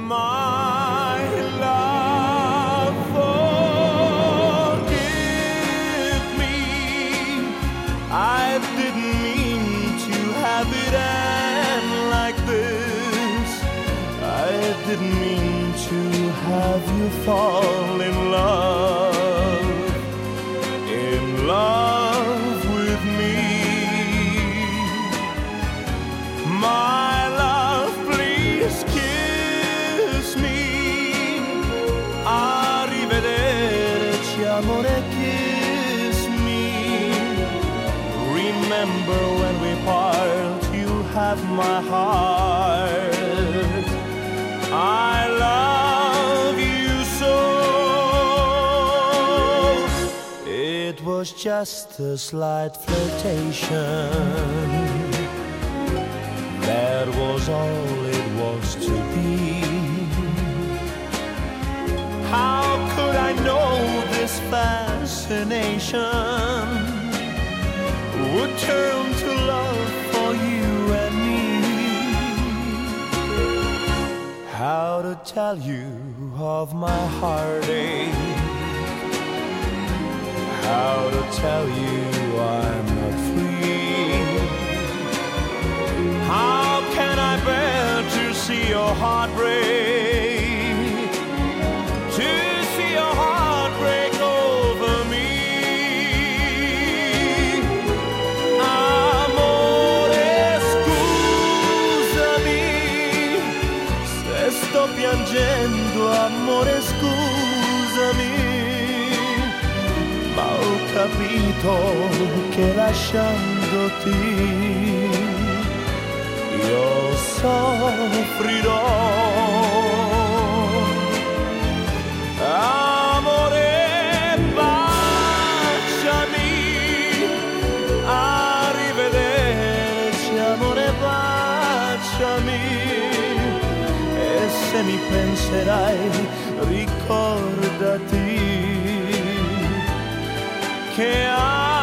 My love, forgive me. I didn't mean to have it end like this. I didn't mean to have you fall in love with me. My love, please kiss me. Arrivederci, amore, kiss me. Remember when we part, you'll have my heart. I love you so. It was just a slight flirtation. That was all it was to be. How could I know this fascination would turn to love for you and me? How to tell you of my heartache? How to tell you I'm not free? How can I bear to see your heart break? To see your heart break over me? Amore, scusami se sto piangendo, amore, scusami. Ma ho capito che lasciandoti io soffrirò. Amore, baciami. Arrivederci, amore, baciami. E se mi penserai, ricordati che